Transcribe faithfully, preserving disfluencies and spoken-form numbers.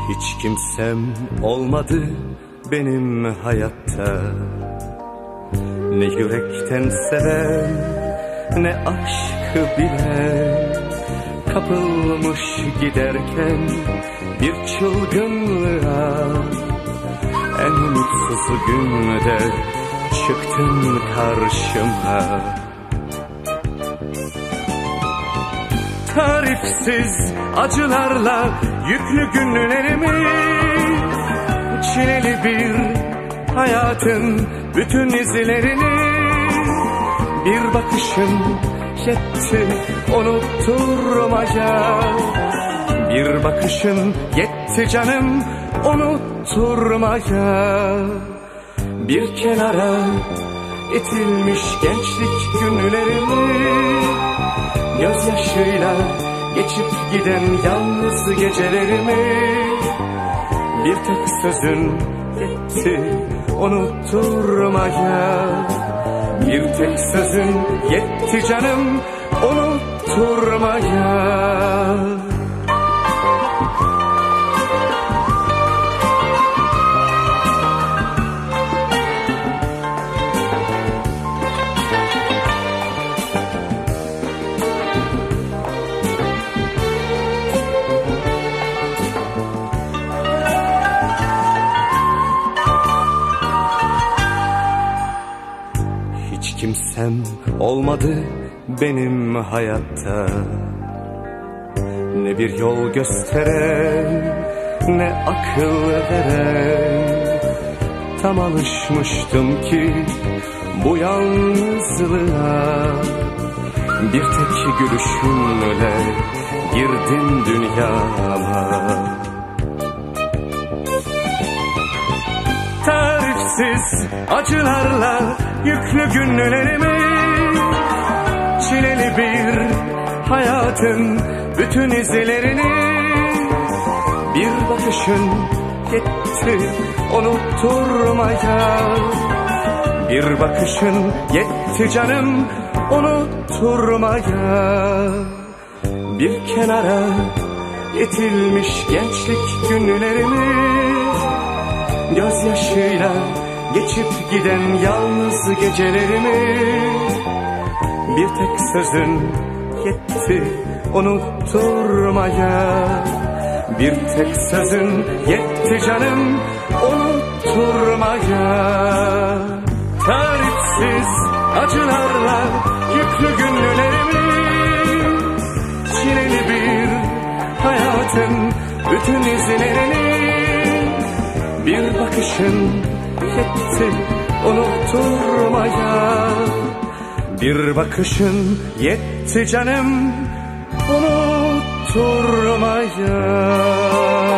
Hiç kimsem olmadı benim hayatta, ne yürekten seven, ne aşkı bilen. Kapılmış giderken bir çılgınlığa, en mutsuz günde çıktın karşıma. Tarifsiz acılarla yüklü günlerimi, çileli bir hayatın bütün izlerini, bir bakışın yetti unutturmaya. Bir bakışın yetti canım unutturmaya. Bir kenara itilmiş gençlik günlerimi, gözyaşıyla geçip giden yalnız gecelerimi, bir tek sözün yetti unutturmaya. Bir tek sözün yetti canım unutturmaya. Hiç kimsem olmadı benim hayatta, ne bir yol gösteren, ne akıl veren. Tam alışmıştım ki bu yalnızlığa, bir tek gülüşünle girdin dünyama. Tarifsiz acılarla yüklü günlerimi, çileli bir hayatın bütün izlerini, bir bakışın yetti unutturmaya. Bir bakışın yetti canım unutturmaya. Bir kenara itilmiş gençlik günlerimi, gözyaşıyla geçip giden yalnız gecelerimi, bir tek sözün yetti unutturmaya. Bir tek sözün yetti canım unutturmaya. Tarifsiz acılarla yüklü günlerimi, çileli bir hayatın bütün izlerini, bir bakışın yetti unutturmaya. Bir bakışın yetti canım unutturmaya.